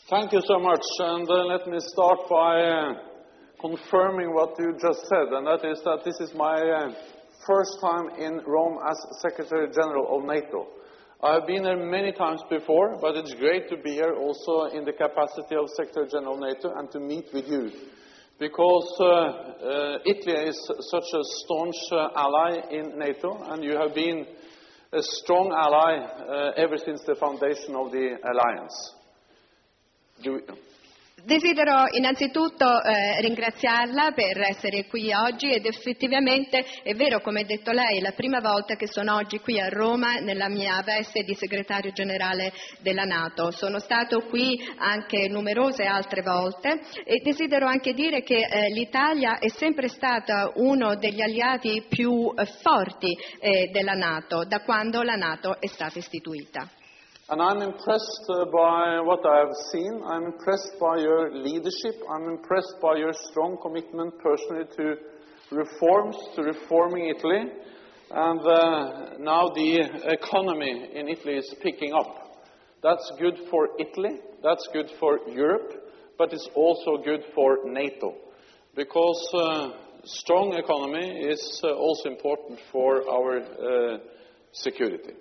Thank you so much, and let me start by confirming what you just said, and that is that this is my first time in Rome as Secretary General of NATO. I have been here many times before, but it's great to be here also in the capacity of Secretary General of NATO and to meet with you, because Italy is such a staunch ally in NATO, and you have been a strong ally ever since the foundation of the alliance. Desidero innanzitutto ringraziarla per essere qui oggi ed effettivamente è vero, come ha detto lei, è la prima volta che sono oggi qui a Roma nella mia veste di segretario generale della NATO. Sono stato qui anche numerose altre volte e desidero anche dire che l'Italia è sempre stata uno degli alleati più forti della NATO da quando la NATO è stata istituita. And I'm impressed by what I have seen. I'm impressed by your leadership. I'm impressed by your strong commitment personally to reforms, to reforming Italy. And now the economy in Italy is picking up. That's good for Italy, that's good for Europe, but it's also good for NATO. Because strong economy is also important for our security.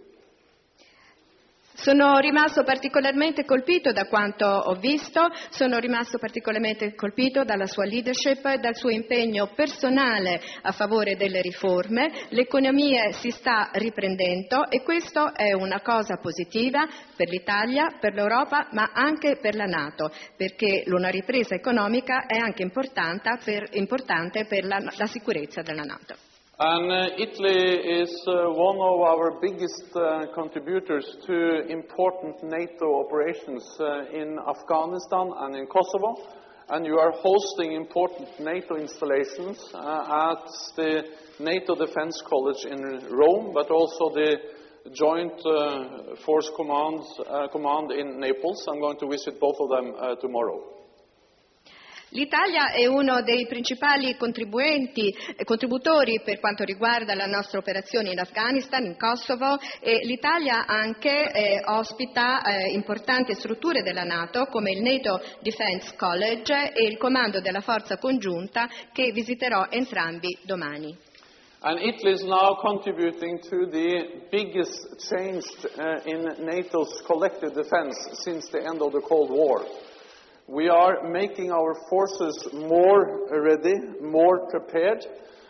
Sono rimasto particolarmente colpito da quanto ho visto, sono rimasto particolarmente colpito dalla sua leadership e dal suo impegno personale a favore delle riforme. L'economia si sta riprendendo e questo è una cosa positiva per l'Italia, per l'Europa, ma anche per la NATO, perché una ripresa economica è anche importante per la sicurezza della NATO. And Italy is one of our biggest contributors to important NATO operations in Afghanistan and in Kosovo. And you are hosting important NATO installations at the NATO Defense College in Rome, but also the Joint Force Command in Naples. I'm going to visit both of them tomorrow. L'Italia è uno dei principali contributori per quanto riguarda la nostra operazione in Afghanistan, in Kosovo, e l'Italia anche ospita importanti strutture della NATO come il NATO Defense College e il comando della forza congiunta che visiterò entrambi domani. And Italy is now contributing to the biggest change in NATO's collective defense since the end of the Cold War. We are making our forces more ready, more prepared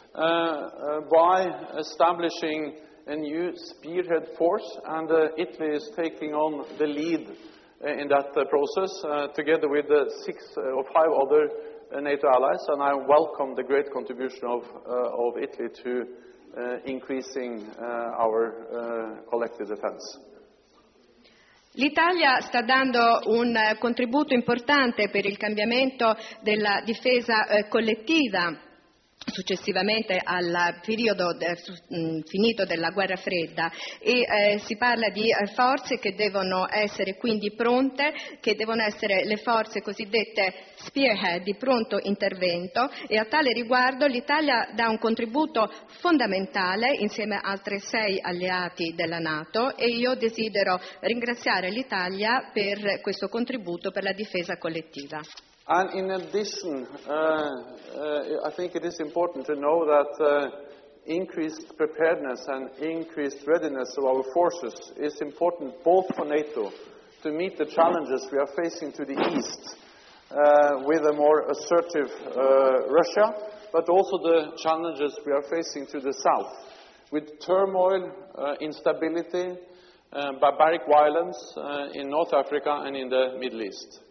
by establishing a new spearhead force, and Italy is taking on the lead in that process together with 6 or 5 other NATO allies, and I welcome the great contribution of Italy to increasing our collective defense. L'Italia sta dando un contributo importante per il cambiamento della difesa collettiva successivamente al periodo finito della guerra fredda e si parla di forze che devono essere quindi pronte, che devono essere le forze cosiddette spearhead di pronto intervento e a tale riguardo l'Italia dà un contributo fondamentale insieme a altri 6 alleati della NATO e io desidero ringraziare l'Italia per questo contributo per la difesa collettiva. And in addition, I think it is important to know that increased preparedness and increased readiness of our forces is important both for NATO to meet the challenges we are facing to the east with a more assertive Russia, but also the challenges we are facing to the south with turmoil, instability, barbaric violence in North Africa and in the Middle East.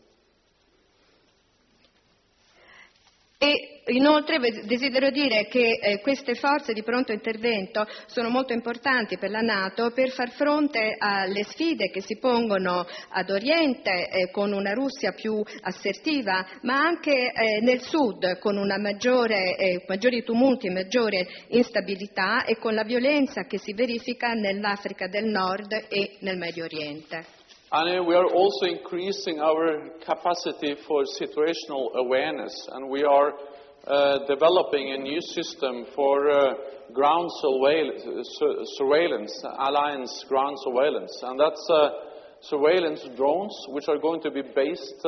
E inoltre desidero dire che queste forze di pronto intervento sono molto importanti per la NATO per far fronte alle sfide che si pongono ad Oriente con una Russia più assertiva, ma anche nel sud con una maggiori tumulti, maggiore instabilità e con la violenza che si verifica nell'Africa del Nord e nel Medio Oriente. And we are also increasing our capacity for situational awareness, and we are developing a new system for ground surveillance, alliance ground surveillance, and that's surveillance drones, which are going to be based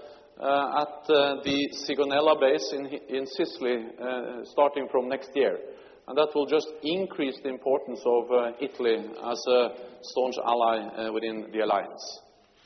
at the Sigonella base in Sicily, starting from next year. And that will just increase the importance of Italy as a staunch ally within the alliance.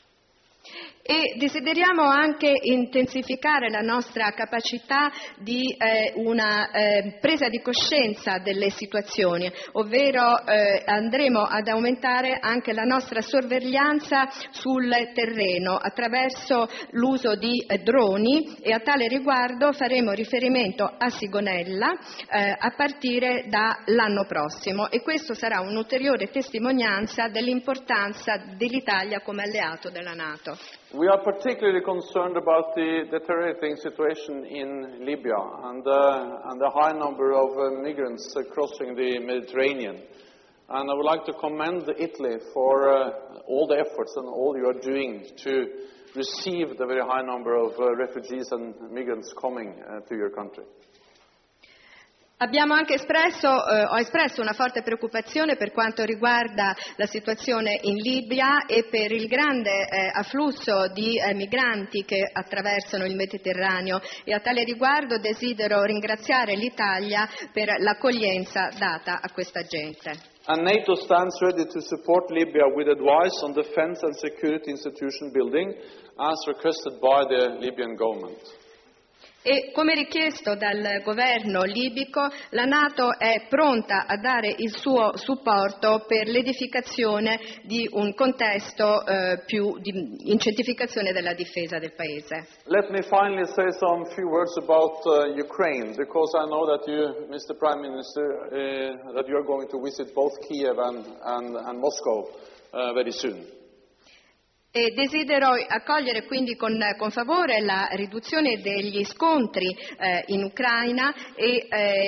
E desideriamo anche intensificare la nostra capacità di una presa di coscienza delle situazioni, ovvero andremo ad aumentare anche la nostra sorveglianza sul terreno attraverso l'uso di droni, e a tale riguardo faremo riferimento a Sigonella a partire dall'anno prossimo, e questo sarà un'ulteriore testimonianza dell'importanza dell'Italia come alleato della NATO. We are particularly concerned about the deteriorating situation in Libya and the high number of migrants crossing the Mediterranean. And I would like to commend Italy for all the efforts and all you are doing to receive the very high number of refugees and migrants coming to your country. Abbiamo anche ho espresso una forte preoccupazione per quanto riguarda la situazione in Libia e per il grande afflusso di migranti che attraversano il Mediterraneo, e a tale riguardo desidero ringraziare l'Italia per l'accoglienza data a questa gente. And NATO stands ready to support Libya with advice on defense and security institution building as requested by the Libyan government. E come richiesto dal governo libico, la NATO è pronta a dare il suo supporto per l'edificazione di un contesto più di incentificazione della difesa del paese. Let me finally say some few words about Ukraine, because I know that you, Mr. Prime Minister, that you are going to visit both Kiev and Moscow very soon. E desidero accogliere quindi con favore la riduzione degli scontri in Ucraina, e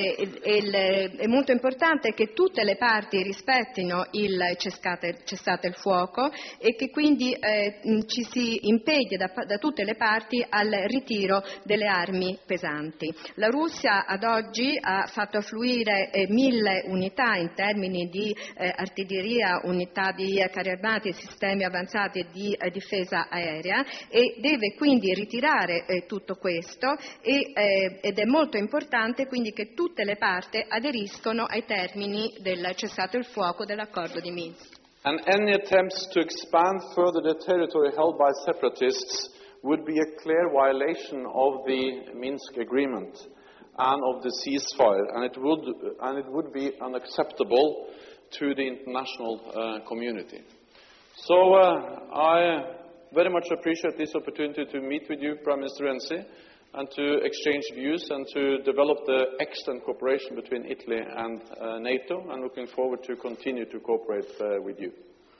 è molto importante che tutte le parti rispettino il cessate il fuoco, e che quindi ci si impegni da tutte le parti al ritiro delle armi pesanti. La Russia ad oggi ha fatto affluire 1.000 unità in termini di artiglieria, unità di carri armati e sistemi avanzati di difesa aerea, e deve quindi ritirare tutto questo, ed è molto importante quindi che tutte le parti aderiscono ai termini del cessato il fuoco dell'accordo di Minsk. And any attempts to expand further the territory held by separatists would be a clear violation of the Minsk agreement and of the ceasefire, and it would be unacceptable to the international community. So I very much appreciate this opportunity to meet with you, Prime Minister Renzi, and to exchange views and to develop the excellent cooperation between Italy and NATO, and looking forward to continue to cooperate with you.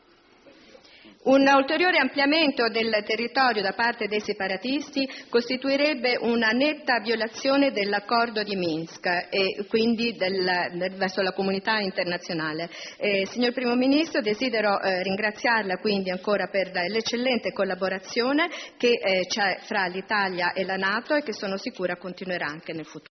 Un ulteriore ampliamento del territorio da parte dei separatisti costituirebbe una netta violazione dell'accordo di Minsk e quindi verso la comunità internazionale. Signor Primo Ministro, desidero ringraziarla quindi ancora per l'eccellente collaborazione che c'è fra l'Italia e la NATO, e che sono sicura continuerà anche nel futuro.